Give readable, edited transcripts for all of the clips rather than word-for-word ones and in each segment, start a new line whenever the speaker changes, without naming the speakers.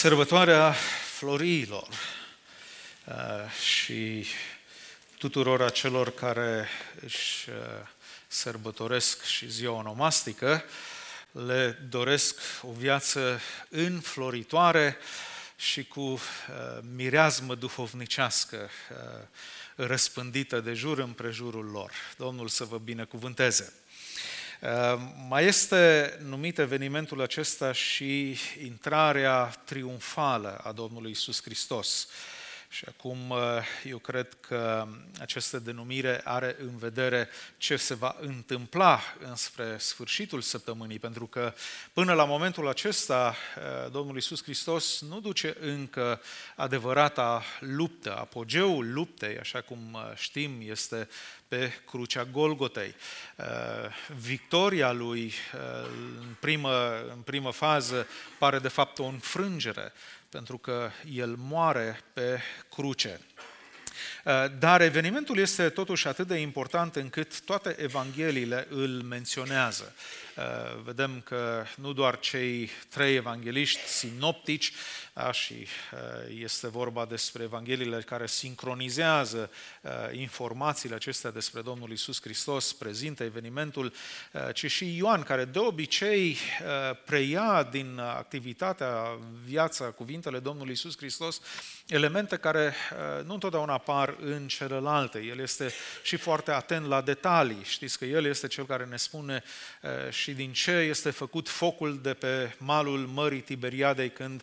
Sărbătoarea Florilor și tuturor acelor care își sărbătoresc și ziua onomastică, le doresc o viață înfloritoare și cu mireazmă duhovnicească răspândită de jur împrejurul lor. Domnul să vă binecuvânteze! Mai este numit evenimentul acesta și intrarea triumfală a Domnului Iisus Hristos. Și acum eu cred că această denumire are în vedere ce se va întâmpla înspre sfârșitul săptămânii, pentru că până la momentul acesta Domnul Iisus Hristos nu duce încă adevărata luptă. Apogeul luptei, așa cum știm, este pe crucea Golgotei. Victoria lui în primă fază pare de fapt o înfrângere, pentru că el moare pe cruce. Dar evenimentul este totuși atât de important încât toate evangheliile îl menționează. Vedem că nu doar cei trei evangeliști sinoptici, și este vorba despre evangheliile care sincronizează informațiile acestea despre Domnul Iisus Hristos, prezintă evenimentul, ci și Ioan, care de obicei preia din activitatea, viața, cuvintele Domnului Iisus Hristos, elemente care nu întotdeauna apar în celelalte. El este și foarte atent la detalii. Știți că el este cel care ne spune și din ce este făcut focul de pe malul Mării Tiberiadei când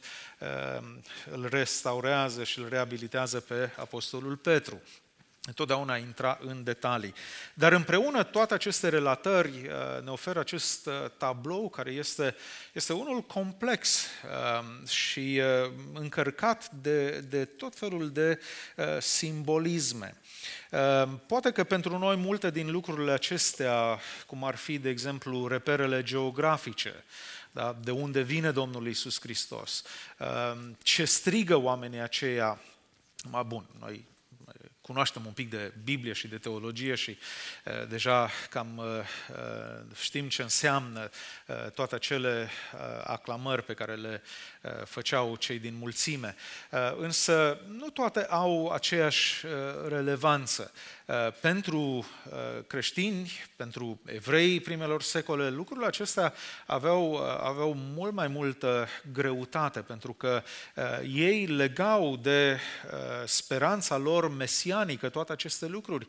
îl restaurează și îl reabilitează pe apostolul Petru. Întotdeauna intra în detalii. Dar împreună toate aceste relatări ne oferă acest tablou care este unul complex și încărcat de tot felul de simbolisme. Poate că pentru noi multe din lucrurile acestea, cum ar fi, de exemplu, reperele geografice, da? De unde vine Domnul Iisus Hristos, ce strigă oamenii aceia, bun, noi cunoaștem un pic de Biblie și de teologie și deja cam știm ce înseamnă toate acele aclamări pe care le făceau cei din mulțime. Însă nu toate au aceeași relevanță. Pentru creștini, pentru evrei primelor secole, lucrurile acestea aveau mult mai multă greutate, pentru că ei legau de speranța lor mesianică toate aceste lucruri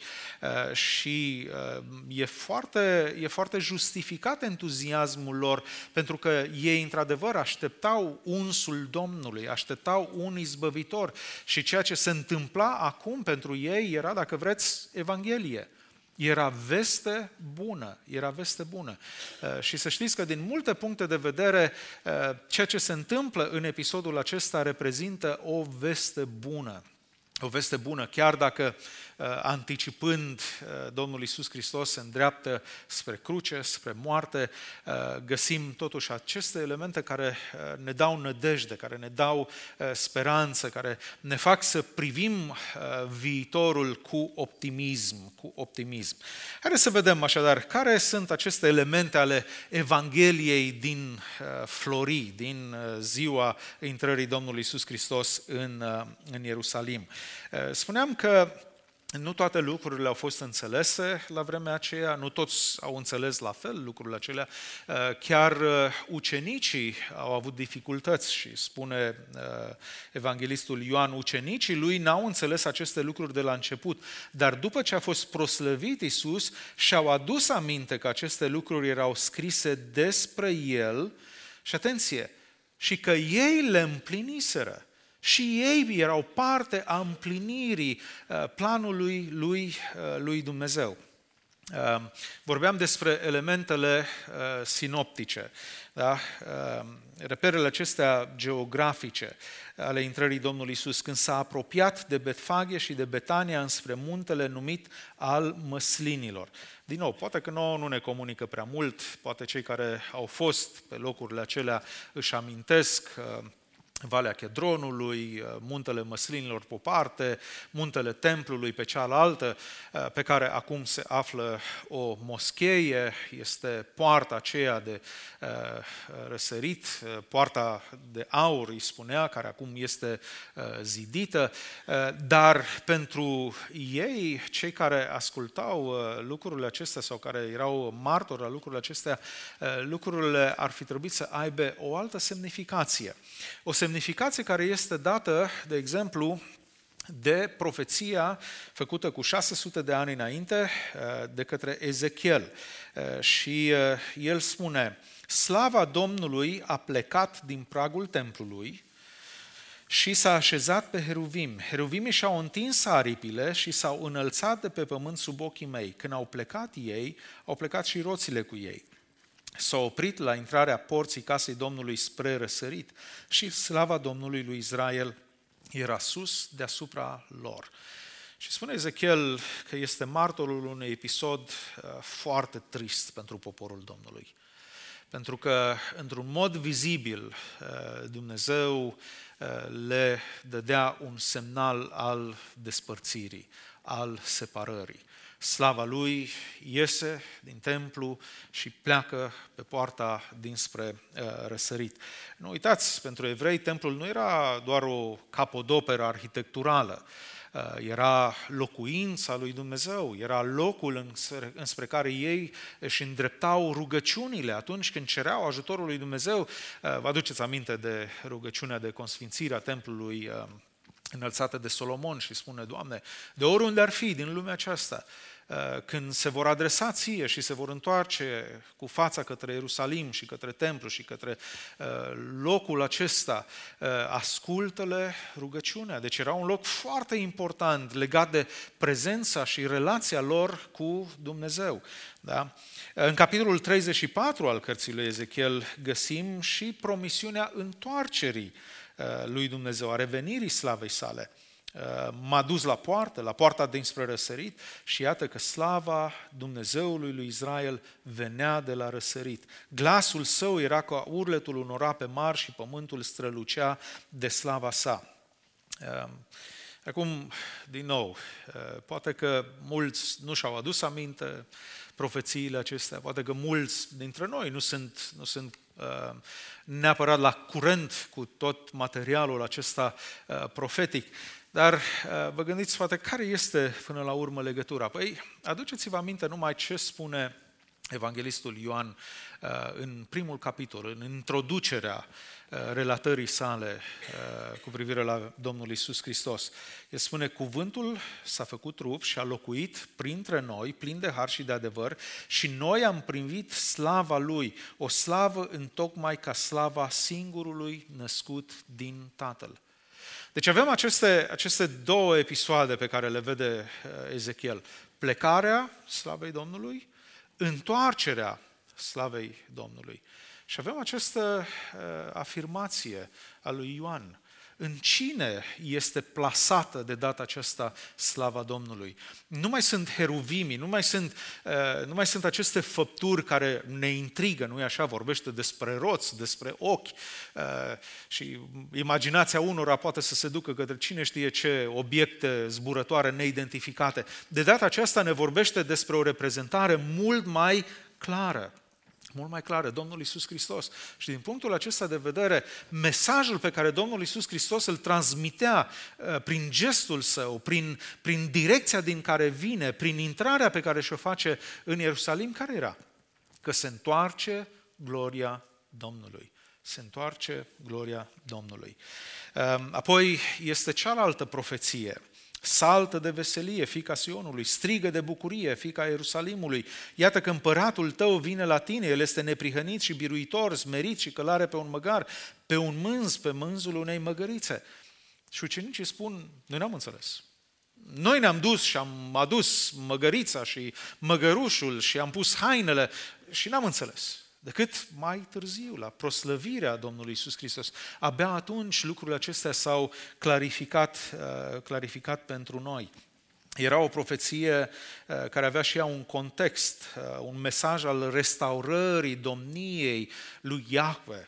și e foarte justificat entuziasmul lor, pentru că ei într-adevăr așteptau unsul Domnului, așteptau un izbăvitor și ceea ce se întâmpla acum pentru ei era, dacă vreți, Evanghelie. Era veste bună. Și să știți că din multe puncte de vedere, ceea ce se întâmplă în episodul acesta reprezintă o veste bună. O veste bună, chiar dacă anticipând Domnul Iisus Hristos se îndreaptă spre cruce, spre moarte, găsim totuși aceste elemente care ne dau nădejde, care ne dau speranță, care ne fac să privim viitorul cu optimism. Haideți să vedem așadar care sunt aceste elemente ale Evangheliei din Florii, din ziua intrării Domnului Iisus Hristos în Ierusalim. Spuneam că nu toate lucrurile au fost înțelese la vremea aceea, nu toți au înțeles la fel lucrurile acelea, chiar ucenicii au avut dificultăți și spune evanghelistul Ioan, ucenicii lui n-au înțeles aceste lucruri de la început, dar după ce a fost proslăvit Iisus și-au adus aminte că aceste lucruri erau scrise despre El și atenție, și că ei le împliniseră. Și ei erau parte a împlinirii planului lui Dumnezeu. Vorbeam despre elementele sinoptice, da? Reperele acestea geografice ale intrării Domnului Iisus, când s-a apropiat de Betfage și de Betania înspre muntele numit al Măslinilor. Din nou, poate că nouă nu ne comunică prea mult, poate cei care au fost pe locurile acelea își amintesc Valea Chedronului, muntele Măslinilor pe o parte, muntele Templului pe cealaltă, pe care acum se află o moscheie, este poarta aceea de răsărit, poarta de aur, îi spunea, care acum este zidită, dar pentru ei, cei care ascultau lucrurile acestea sau care erau martori la lucrurile acestea, lucrurile ar fi trebuit să aibă o altă semnificație. O semnificație care este dată, de exemplu, de profeția făcută cu 600 de ani înainte de către Ezechiel. Și el spune: slava Domnului a plecat din pragul templului și s-a așezat pe heruvim. Heruvimii și-au întins aripile și s-au înălțat de pe pământ sub ochii mei. Când au plecat ei, au plecat și roțile cu ei. S-au oprit la intrarea porții casei Domnului spre răsărit și slava Domnului lui Israel era sus deasupra lor. Și spune Ezechiel că este martorul unui episod foarte trist pentru poporul Domnului. Pentru că, într-un mod vizibil, Dumnezeu le dădea un semnal al despărțirii, al separării. Slava lui iese din templu și pleacă pe poarta dinspre răsărit. Nu uitați, pentru evrei, templul nu era doar o capodoperă arhitecturală, era locuința lui Dumnezeu, era locul înspre care ei își îndreptau rugăciunile atunci când cereau ajutorul lui Dumnezeu. Vă aduceți aminte de rugăciunea de consfințire a templului înălțată de Solomon și spune: Doamne, de oriunde ar fi din lumea aceasta, când se vor adresa ție și se vor întoarce cu fața către Ierusalim și către templu și către locul acesta, ascultă-le rugăciunea. Deci era un loc foarte important legat de prezența și relația lor cu Dumnezeu. Da? În capitolul 34 al cărții lui Ezechiel găsim și promisiunea întoarcerii lui Dumnezeu, a revenirii slavei sale. M-a dus la poarta dinspre răsărit și iată că slava Dumnezeului lui Israel venea de la răsărit. Glasul său era ca urletul unor ape mari și pământul strălucea de slava sa. Acum, din nou, poate că mulți nu și-au adus aminte profețiile acestea, poate că mulți dintre noi nu sunt neapărat la curent cu tot materialul acesta profetic. Dar vă gândiți, poate, care este până la urmă legătura? Păi, aduceți-vă aminte numai ce spune evanghelistul Ioan în primul capitol, în introducerea relatării sale cu privire la Domnul Iisus Hristos. El spune: cuvântul s-a făcut trup și a locuit printre noi, plin de har și de adevăr, și noi am primit slava Lui, o slavă întocmai ca slava singurului născut din Tatăl. Deci avem aceste două episoade pe care le vede Ezechiel. Plecarea slavei Domnului, întoarcerea slavei Domnului. Și avem această afirmație a lui Ioan. În cine este plasată de data aceasta slava Domnului? Nu mai sunt heruvimii, nu mai sunt aceste făpturi care ne intrigă, nu-i așa? Vorbește despre roți, despre ochi și imaginația unora poate să se ducă către cine știe ce obiecte zburătoare neidentificate. De data aceasta ne vorbește despre o reprezentare mult mai clară. Mult mai clară, Domnul Iisus Hristos. Și din punctul acesta de vedere, mesajul pe care Domnul Iisus Hristos îl transmitea prin gestul său, prin direcția din care vine, prin intrarea pe care și-o face în Ierusalim, care era? Că se întoarce gloria Domnului. Se întoarce gloria Domnului. Apoi este cealaltă profeție. Saltă de veselie, fiica Sionului, strigă de bucurie, fiica Ierusalimului. Iată că împăratul tău vine la tine, el este neprihănit și biruitor, smerit și călare pe un măgar, pe un mânz, pe mânzul unei măgărițe. Și ucenicii spun: noi n-am înțeles. Noi ne-am dus și am adus măgărița și măgărușul și am pus hainele și n-am înțeles. Decât mai târziu, la proslăvirea Domnului Iisus Hristos. Abia atunci lucrurile acestea s-au clarificat pentru noi. Era o profeție care avea și ea un context, un mesaj al restaurării domniei lui Iahve.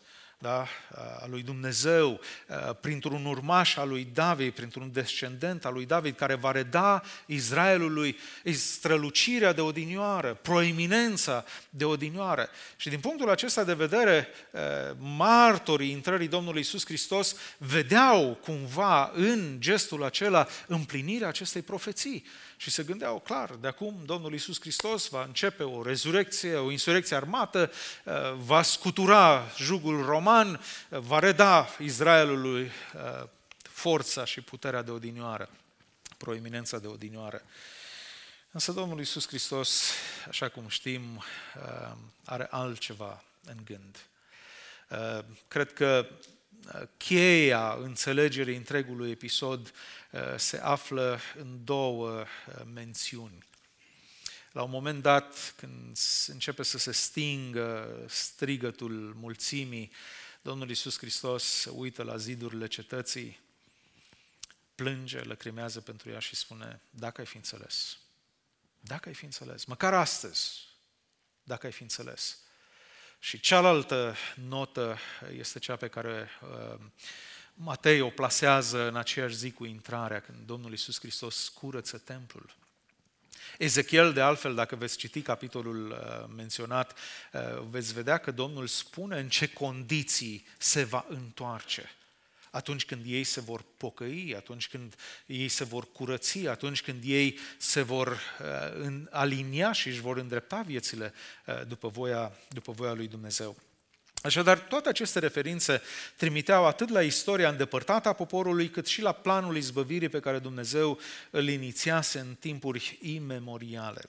da, a lui Dumnezeu, printr-un urmaș al lui David, printr-un descendent al lui David, care va reda Israelului strălucirea de odinioară, proeminența de odinioară. Și din punctul acesta de vedere, martorii intrării Domnului Iisus Hristos vedeau cumva în gestul acela împlinirea acestei profeții. Și se gândeau, clar, de acum Domnul Iisus Hristos va începe o rezurecție, o insurecție armată, va scutura jugul roman, va reda Israelului forța și puterea de odinioară, proeminența de odinioară. Însă Domnul Iisus Hristos, așa cum știm, are altceva în gând. Cred că cheia înțelegerii întregului episod se află în două mențiuni. La un moment dat, când începe să se stingă strigătul mulțimii, Domnul Iisus Hristos se uită la zidurile cetății, plânge, lăcrimează pentru ea și spune, dacă ai fi înțeles, dacă ai fi înțeles, măcar astăzi, dacă ai fi înțeles. Și cealaltă notă este cea pe care Matei o plasează în aceeași zi cu intrarea, când Domnul Iisus Hristos curăță templul. Ezechiel, de altfel, dacă veți citi capitolul menționat, veți vedea că Domnul spune în ce condiții se va întoarce. Atunci când ei se vor pocăi, atunci când ei se vor curăți, atunci când ei se vor alinia și își vor îndrepta viețile după voia lui Dumnezeu. Așadar, toate aceste referințe trimiteau atât la istoria îndepărtată a poporului, cât și la planul izbăvirii pe care Dumnezeu îl inițiase în timpuri imemoriale.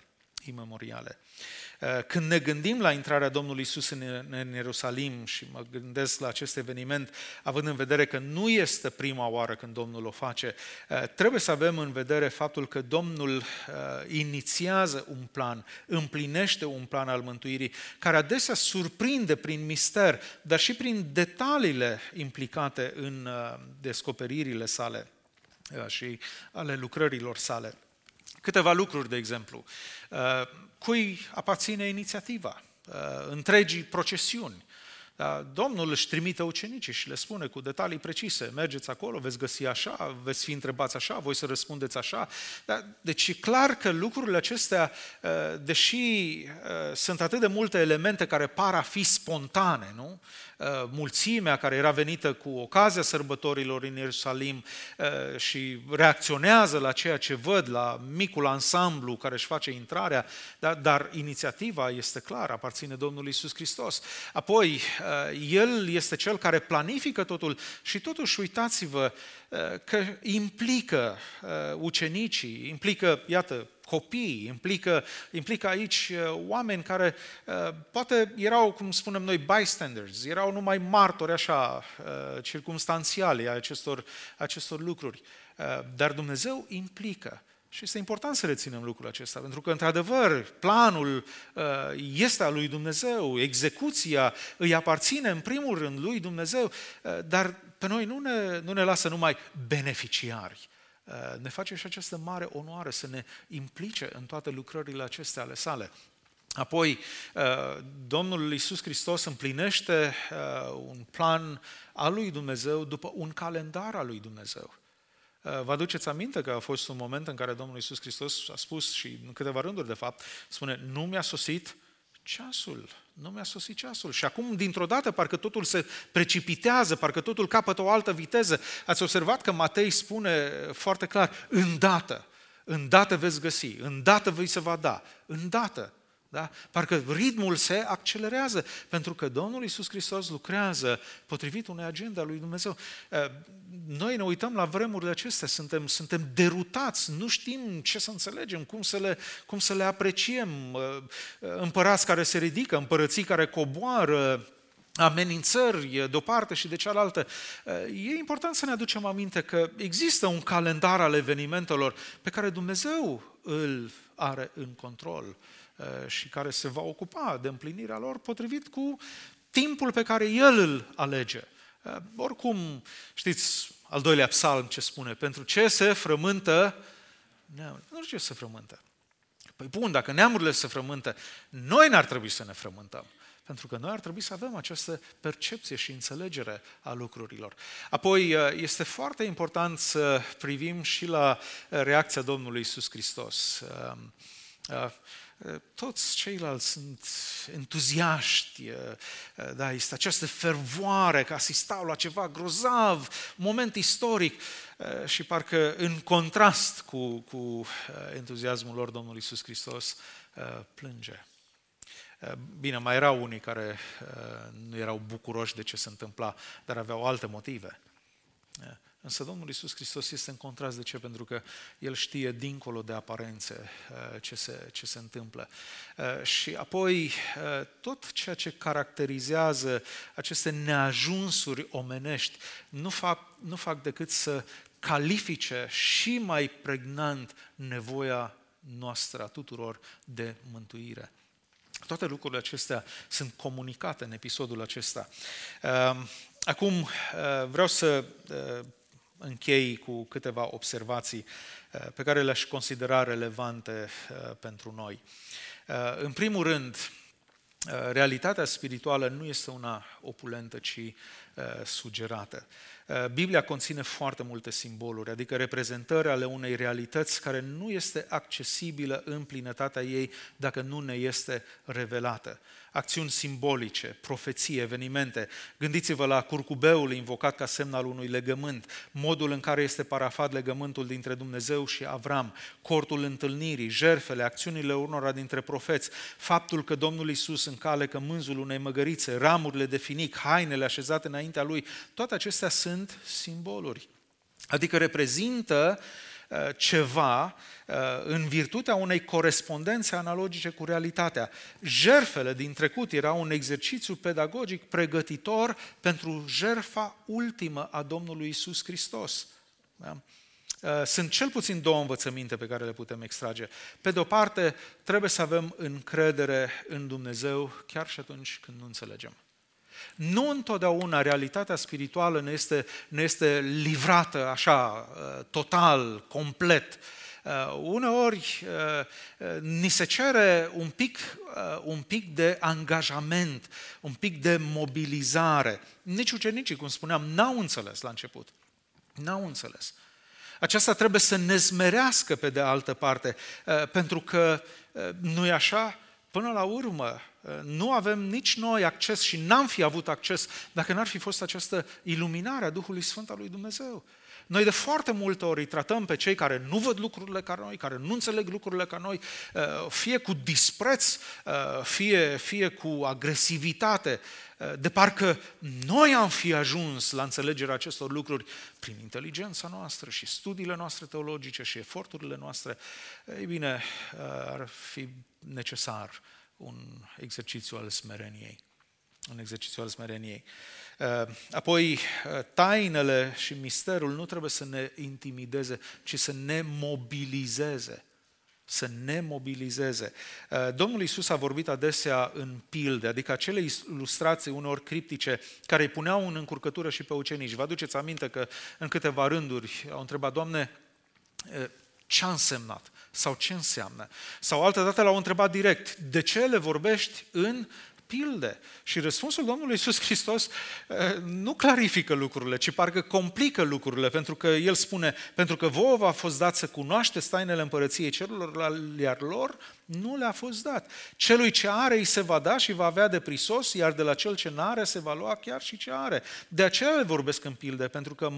Când ne gândim la intrarea Domnului Iisus în Ierusalim și mă gândesc la acest eveniment, având în vedere că nu este prima oară când Domnul o face, trebuie să avem în vedere faptul că Domnul inițiază un plan, împlinește un plan al mântuirii, care adesea surprinde prin mister, dar și prin detaliile implicate în descoperirile sale și ale lucrărilor sale. Câteva lucruri, de exemplu. Cui aparține inițiativa? Întregii procesiuni. Domnul își trimite ucenicii și le spune cu detalii precise, mergeți acolo, veți găsi așa, veți fi întrebați așa, voi să răspundeți așa. Deci e clar că lucrurile acestea, deși sunt atât de multe elemente care par a fi spontane, nu? Mulțimea care era venită cu ocazia sărbătorilor în Ierusalim și reacționează la ceea ce văd, la micul ansamblu care își face intrarea, dar inițiativa este clară, aparține Domnului Iisus Hristos. Apoi, El este Cel care planifică totul și totuși uitați-vă că implică ucenicii, implică, iată, copii, implică aici oameni care poate erau, cum spunem noi, bystanders, erau numai martori așa, circumstanțiali ai acestor lucruri. Dar Dumnezeu implică. Și este important să reținem lucrul acesta, pentru că, într-adevăr, planul este al lui Dumnezeu, execuția îi aparține în primul rând lui Dumnezeu, dar pe noi nu ne lasă numai beneficiari. Ne face și această mare onoare să ne implice în toate lucrările acestea ale sale. Apoi, Domnul Iisus Hristos împlinește un plan al lui Dumnezeu după un calendar al lui Dumnezeu. Vă aduceți aminte că a fost un moment în care Domnul Iisus Hristos a spus, și în câteva rânduri de fapt, spune, nu mi-a sosit ceasul. Nu mi-a sosit ceasul. Și acum, dintr-o dată, parcă totul se precipitează, parcă totul capătă o altă viteză. Ați observat că Matei spune foarte clar, îndată veți găsi, îndată vi se va da, îndată. Da? Parcă ritmul se accelerează, pentru că Domnul Iisus Hristos lucrează potrivit unei agende a lui Dumnezeu. Noi ne uităm la vremurile acestea, suntem derutați, nu știm ce să înțelegem, cum să le apreciem. Împărați care se ridică, împărății care coboară, amenințări de o parte și de cealaltă. E important să ne aducem aminte că există un calendar al evenimentelor pe care Dumnezeu îl are în control și care se va ocupa de împlinirea lor potrivit cu timpul pe care El îl alege. Oricum, știți, al doilea psalm ce spune, pentru ce se frământă neamurile? Nu știu ce se frământă. Păi bun, dacă neamurile se frământă, noi n-ar trebui să ne frământăm. Pentru că noi ar trebui să avem această percepție și înțelegere a lucrurilor. Apoi, este foarte important să privim și la reacția Domnului Iisus Hristos. Toți ceilalți sunt entuziaști, da, este această fervoare că asistau la ceva grozav, moment istoric și parcă în contrast cu entuziasmul lor Domnul Iisus Hristos plânge. Bine, mai erau unii care nu erau bucuroși de ce se întâmpla, dar aveau alte motive. Însă Domnul Iisus Hristos este în contrast. De ce? Pentru că El știe dincolo de aparențe ce se întâmplă. Și apoi tot ceea ce caracterizează aceste neajunsuri omenești nu fac decât să califice și mai pregnant nevoia noastră a tuturor de mântuire. Toate lucrurile acestea sunt comunicate în episodul acesta. Acum vreau să închei cu câteva observații pe care le-aș considera relevante pentru noi. În primul rând, realitatea spirituală nu este una opulentă, ci sugerată. Biblia conține foarte multe simboluri, adică reprezentări ale unei realități care nu este accesibilă în plinătatea ei dacă nu ne este revelată. Acțiuni simbolice, profeții, evenimente. Gândiți-vă la curcubeul invocat ca semn al unui legământ, modul în care este parafat legământul dintre Dumnezeu și Avram, cortul întâlnirii, jertfele, acțiunile unora dintre profeți, faptul că Domnul Iisus încalecă mânzul unei măgărițe, ramurile de finic, hainele așezate înaintea Lui, toate acestea sunt simboluri. Adică reprezintă ceva în virtutea unei corespondențe analogice cu realitatea. Jertfele din trecut erau un exercițiu pedagogic pregătitor pentru jertfa ultimă a Domnului Iisus Hristos. Da? Sunt cel puțin două învățăminte pe care le putem extrage. Pe de o parte, trebuie să avem încredere în Dumnezeu chiar și atunci când nu înțelegem. Nu întotdeauna realitatea spirituală ne este livrată așa, total, complet. Uneori ni se cere un pic de angajament, un pic de mobilizare. Nici ucenicii, cum spuneam, n-au înțeles la început. N-au înțeles. Aceasta trebuie să ne smerească pe de altă parte, pentru că nu-i așa? Până la urmă, nu avem nici noi acces și n-am fi avut acces dacă n-ar fi fost această iluminare a Duhului Sfânt al lui Dumnezeu. Noi de foarte multe ori îi tratăm pe cei care nu văd lucrurile ca noi, care nu înțeleg lucrurile ca noi, fie cu dispreț, fie cu agresivitate, de parcă noi am fi ajuns la înțelegerea acestor lucruri prin inteligența noastră și studiile noastre teologice și eforturile noastre. Ei bine, ar fi necesar un exercițiu al smereniei. Un exercițiu al smereniei. Apoi, tainele și misterul nu trebuie să ne intimideze, ci să ne mobilizeze. Să ne mobilizeze. Domnul Iisus a vorbit adesea în pilde, adică acele ilustrații uneori criptice care îi puneau în încurcătură și pe ucenici. Vă aduceți aminte că în câteva rânduri au întrebat: Doamne, ce a însemnat? Sau ce înseamnă? Sau altădată l-au întrebat direct: de ce le vorbești în pilde? Și răspunsul Domnului Iisus Hristos nu clarifică lucrurile, ci parcă complică lucrurile, pentru că El spune: pentru că vouă v-a fost dat să cunoașteți tainele împărăției celorlalți, iar lor nu le-a fost dat. Celui ce are îi se va da și va avea de prisos, iar de la cel ce n-are se va lua chiar și ce are. De aceea le vorbesc în pilde, pentru că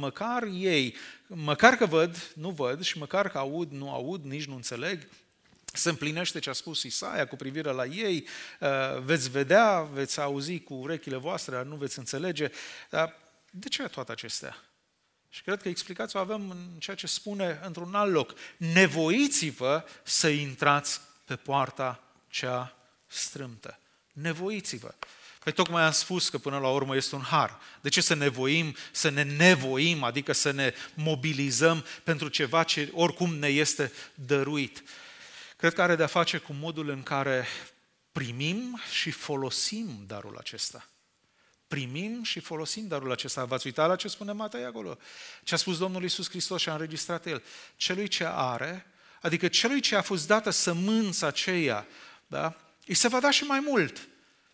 măcar că văd, nu văd, și măcar că aud, nu aud, nici nu înțeleg. Se împlinește ce a spus Isaia cu privire la ei, veți vedea, veți auzi cu urechile voastre, dar nu veți înțelege. Dar de ce toate acestea? Și cred că explicația o avem în ceea ce spune într-un alt loc: nevoiți-vă să intrați pe poarta cea strâmtă. Nevoiți-vă. Păi tocmai am spus că până la urmă este un har. De ce să ne nevoim, adică să ne mobilizăm pentru ceva ce oricum ne este dăruit? Cred că are de-a face cu modul în care primim și folosim darul acesta. Primim și folosim darul acesta. V-ați uitat la ce spune Matei acolo? Ce a spus Domnul Iisus Hristos și a înregistrat El? Celui ce are, adică celui ce a fost dată sămânța aceea, da? Îi se va da și mai mult.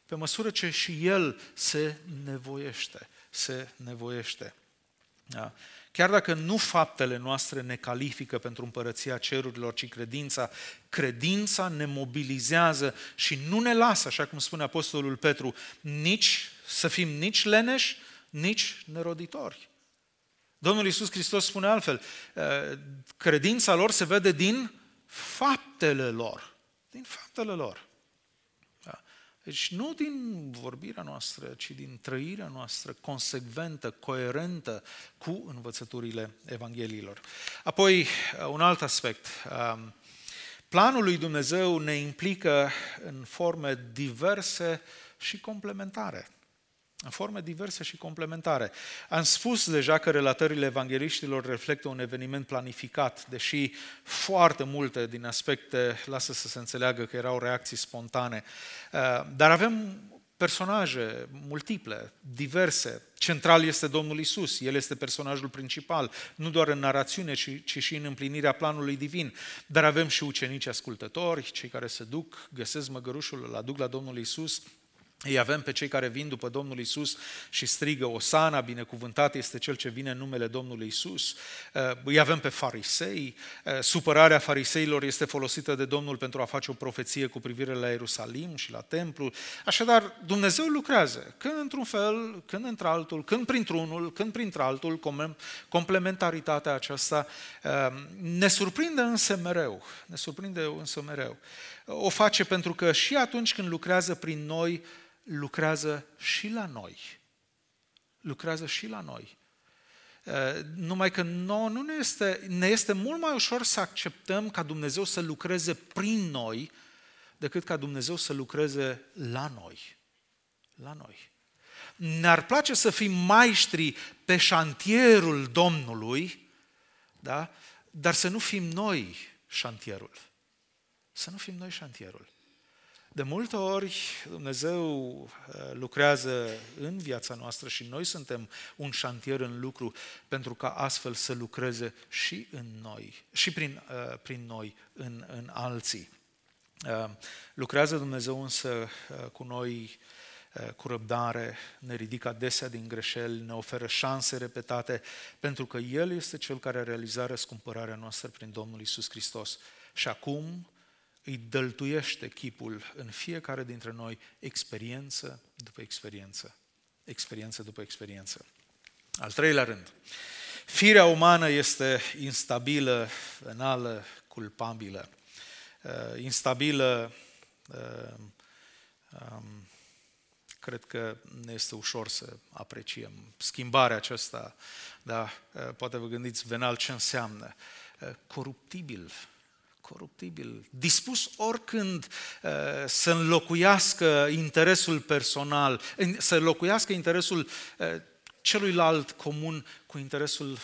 pe măsură ce și el se nevoiește. Da? Chiar dacă nu faptele noastre ne califică pentru împărăția cerurilor, ci credința ne mobilizează și nu ne lasă, așa cum spune Apostolul Petru, nici să fim nici leneși, nici neroditori. Domnul Iisus Hristos spune altfel, credința lor se vede din faptele lor. Din faptele lor. Da? Deci nu din vorbirea noastră, ci din trăirea noastră consecventă, coerentă cu învățăturile Evangheliilor. Apoi, un alt aspect. Planul lui Dumnezeu ne implică în forme diverse și complementare. În forme diverse și complementare. Am spus deja că relatările evangheliștilor reflectă un eveniment planificat, deși foarte multe din aspecte lasă să se înțeleagă că erau reacții spontane. Dar avem personaje multiple, diverse. Central este Domnul Iisus, El este personajul principal, nu doar în narațiune, ci și în împlinirea planului divin. Dar avem și ucenici ascultători, cei care se duc, găsesc măgărușul, îl aduc la Domnul Iisus. Îi avem pe cei care vin după Domnul Iisus și strigă Osana, binecuvântat este Cel ce vine în numele Domnului Iisus. Îi avem pe farisei. Supărarea fariseilor este folosită de Domnul pentru a face o profeție cu privire la Ierusalim și la templu. Așadar, Dumnezeu lucrează, când într-un fel, când într-altul, când printr-unul, când printr-altul, complementaritatea aceasta ne surprinde însă mereu. O face pentru că și atunci când lucrează prin noi, lucrează și la noi. Numai că ne este mult mai ușor să acceptăm ca Dumnezeu să lucreze prin noi decât ca Dumnezeu să lucreze la noi. Ne-ar place să fim maestri pe șantierul Domnului, da? Dar să nu fim noi șantierul. De multe ori Dumnezeu lucrează în viața noastră și noi suntem un șantier în lucru pentru ca astfel să lucreze și în noi, și prin noi în alții. Lucrează Dumnezeu însă cu noi cu răbdare, ne ridică adesea din greșeli, ne oferă șanse repetate, pentru că El este Cel care a realizat răscumpărarea noastră prin Domnul Iisus Hristos. Și acum îi dăltuiește chipul în fiecare dintre noi, experiență după experiență. Al treilea rând, firea umană este instabilă, venală, culpabilă. Instabilă, cred că ne este ușor să apreciem schimbarea aceasta, da? Poate vă gândiți, venal ce înseamnă? Coruptibil, dispus oricând să înlocuiască interesul personal, să înlocuiască interesul celuilalt comun cu interesul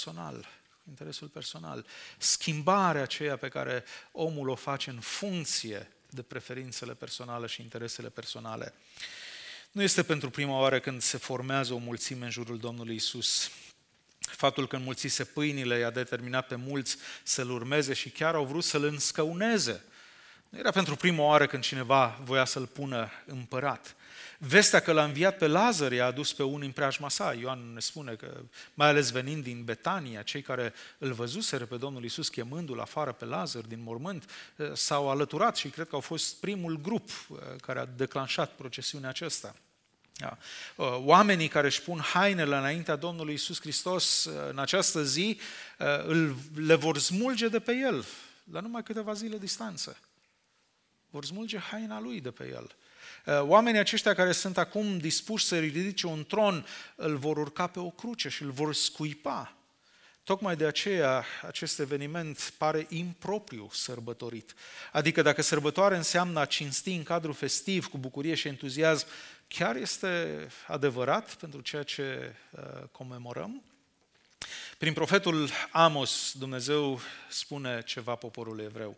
personal. Schimbarea aceea pe care omul o face în funcție de preferințele personale și interesele personale. Nu este pentru prima oară când se formează o mulțime în jurul Domnului Iisus. Faptul că înmulțise pâinile i-a determinat pe mulți să-L urmeze și chiar au vrut să-L înscăuneze. Nu era pentru prima oară când cineva voia să-L pună împărat. Vestea că L-a înviat pe Lazar i-a adus pe unii în preajma sa. Ioan ne spune că, mai ales venind din Betania, cei care îl văzuseră pe Domnul Iisus chemându-L afară pe Lazar din mormânt, s-au alăturat și cred că au fost primul grup care a declanșat procesiunea aceasta. Da. Oamenii care își pun hainele înaintea Domnului Iisus Hristos în această zi le vor smulge de pe El, la numai câteva zile distanță. Vor smulge haina Lui de pe El. Oamenii aceștia care sunt acum dispuși să ridice un tron, îl vor urca pe o cruce și îl vor scuipa. Tocmai de aceea acest eveniment pare impropriu sărbătorit. Adică dacă sărbătoare înseamnă a cinsti în cadrul festiv cu bucurie și entuziasm, chiar este adevărat pentru ceea ce comemorăm? Prin profetul Amos, Dumnezeu spune ceva poporului evreu.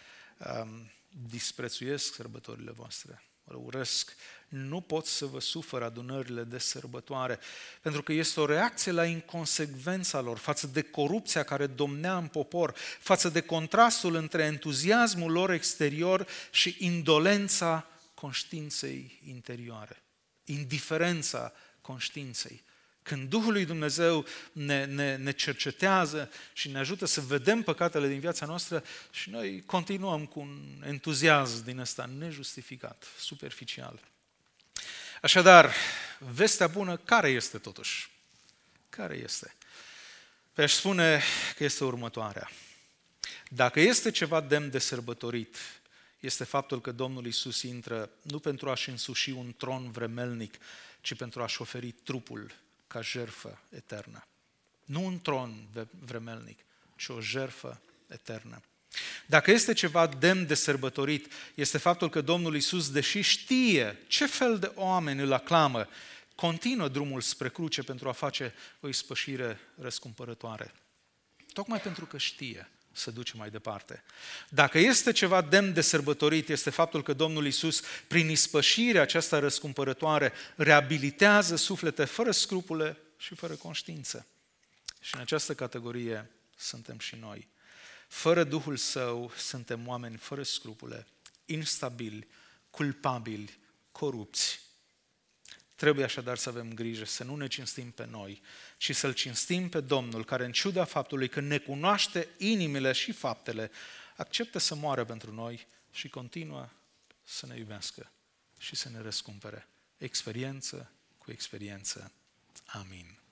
Disprețuiesc sărbătorile voastre, vă urăsc, nu pot să vă sufăr adunările de sărbătoare, pentru că este o reacție la inconsecvența lor față de corupția care domnea în popor, față de contrastul între entuziasmul lor exterior și indolența conștiinței interioare, indiferența conștiinței. Când Duhul lui Dumnezeu ne cercetează și ne ajută să vedem păcatele din viața noastră și noi continuăm cu un entuziasm din ăsta nejustificat, superficial. Așadar, vestea bună care este totuși? Care este? Păi aș spune că este următoarea. Dacă este ceva demn de sărbătorit, este faptul că Domnul Iisus intră nu pentru a-și însuși un tron vremelnic, ci pentru a-și oferi trupul ca jertfă eternă. Nu un tron vremelnic, ci o jertfă eternă. Dacă este ceva demn de sărbătorit, este faptul că Domnul Iisus, deși știe ce fel de oameni îl aclamă, continuă drumul spre cruce pentru a face o ispășire răscumpărătoare. Tocmai pentru că știe să duce mai departe. Dacă este ceva demn de sărbătorit, este faptul că Domnul Iisus, prin ispășirea aceasta răscumpărătoare, reabilitează suflete fără scrupule și fără conștiință. Și în această categorie suntem și noi. Fără Duhul Său, suntem oameni fără scrupule, instabili, culpabili, corupți. Trebuie așadar să avem grijă să nu ne cinstim pe noi, ci să-L cinstim pe Domnul, care în ciuda faptului că ne cunoaște inimile și faptele, acceptă să moară pentru noi și continuă să ne iubească și să ne răscumpere. Experiență cu experiență. Amin.